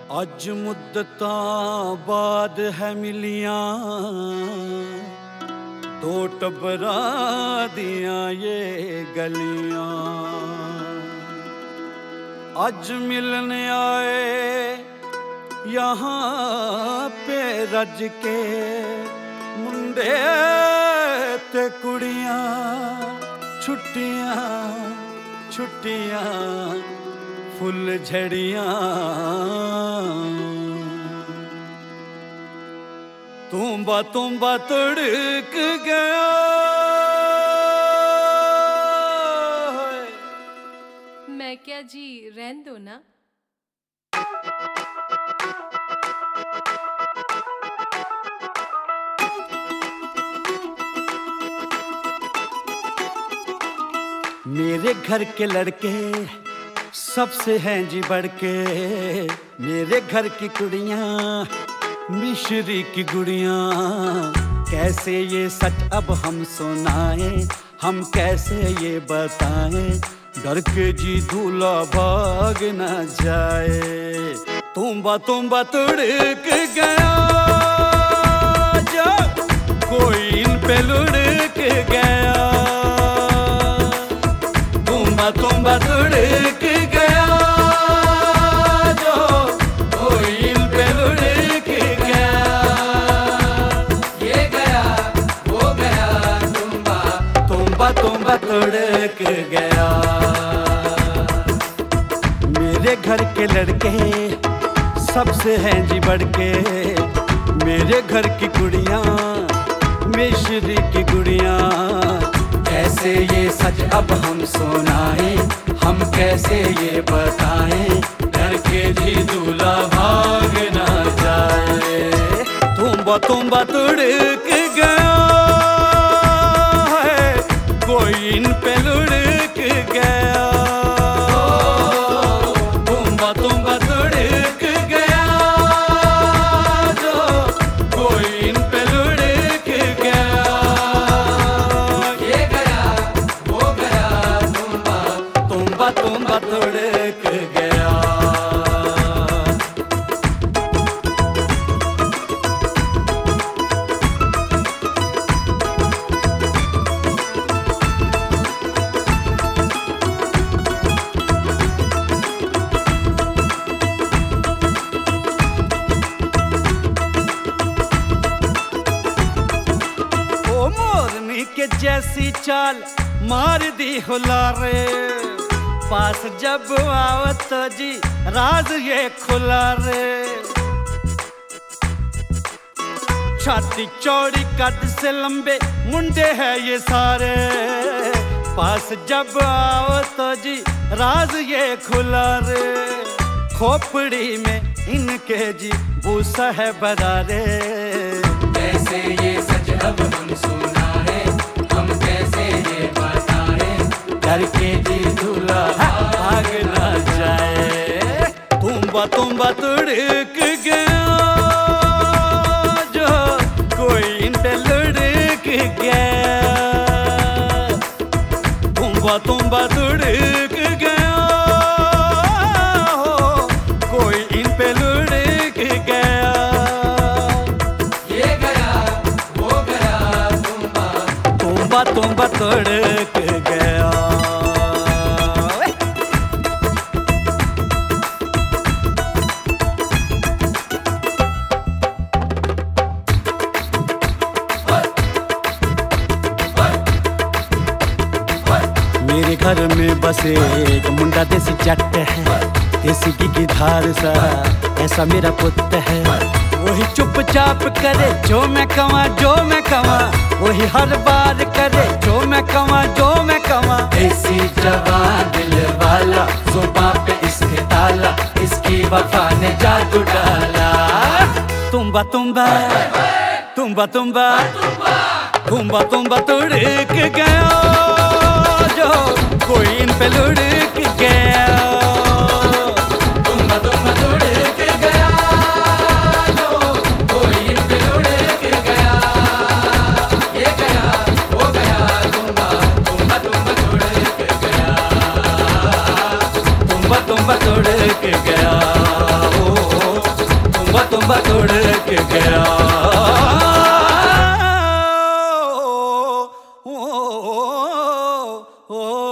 अज मुद्दतां बाद है मिलियां दो टब्बरां दियां ये गलियां। अज मिलने आए यहाँ पे रज के मुंडे ते कुड़ियां, छुट्टियां छुट्टियां फुल झड़ियां। तुम्बा तुम्बा तड़क गया मैं क्या जी, रहन दो ना। मेरे घर के लड़के सबसे हैं जी बढ़ के, मेरे घर की कुड़ियाँ मिश्री की गुड़ियाँ। कैसे ये सच अब हम सुनाएं, हम कैसे ये बताएं, डर के जी दूल्हा भाग न जाए। तुम्बा तुम्बा तड़क गया जब कोई इन पे लुढ़क गया। तुम्बा तुम्बा तड़क गया जो कोई इन पे लुढ़क गया। ये गया वो गया तुम्बा तुम्बा तुम्बा तड़क गया। मेरे घर के लड़के सबसे हैं जी बढ़ के, मेरे घर की कुड़ियाँ मिश्री की गुड़ियाँ। कैसे ये सच अब हम सुनाएं, हम कैसे ये बताएं, डर के जी दूल्हा भाग ना जाए। तुम्बा तुम्बा तड़क गया है कोई इन पे लुढ़क गया। तुम्बा तुम्बा तड़क गया जो कोई इन पे लुढ़क गया। ये गया वो गया तुम्बा तुम्बा तुम्बा तड़क गया। के जैसी चाल मार दी हुलारे, पास जब आओ तो जी राज ये खुला रे। छाती चौड़ी कद से लंबे मुंडे है ये सारे, पास जब आओ तो जी राज ये खुला रे। खोपड़ी में इनके जी भूसा है बरारे। कैसे ये सच अब हम सुनाए, हम कैसे ये बताएं, डर के जी दूल्हा भाग ना जाए। तुम्बा तुम्बा तड़क गया जो कोई इन पे लुढ़क गया। तुम्बा तुम्बा तड़क गया हो कोई इन पे लुढ़क गया। ये गया वो गया तुम्बा तुम्बा तुम्बा तड़क गया। मेरे घर में बस एक मुंडा देसी जट है, देसी की धार सा ऐसा मेरा पुत्र है। वही चुपचाप करे जो मैं कमा, जो मैं कमा वही हर बार करे जो मैं कमा, जो मैं कमा। देसी जवान दिल वाला, जुबां पे इसके ताला, इसकी वफा ने जादू डाला। तुम्बा तुम्बा तुम्बा तुम्बा तुम्बा तुम्बा तड़क गया जो कोई इन पे लुढ़क गया। तुम्बा तुम्बा तड़क गया जो कोई इन पे लुढ़क गया। ये गया वो गया तुम्बा तुम्बा तुम्बा तड़क गया। तुम्बा तुम्बा तड़क गया। बाबा तोड़ के गया। ओ, ओ, ओ, ओ,